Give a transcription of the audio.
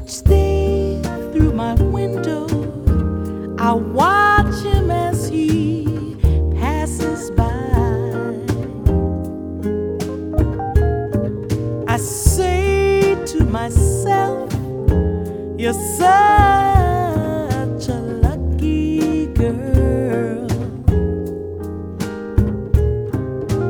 Each day through my window, I watch him as he passes by. I say to myself, you're such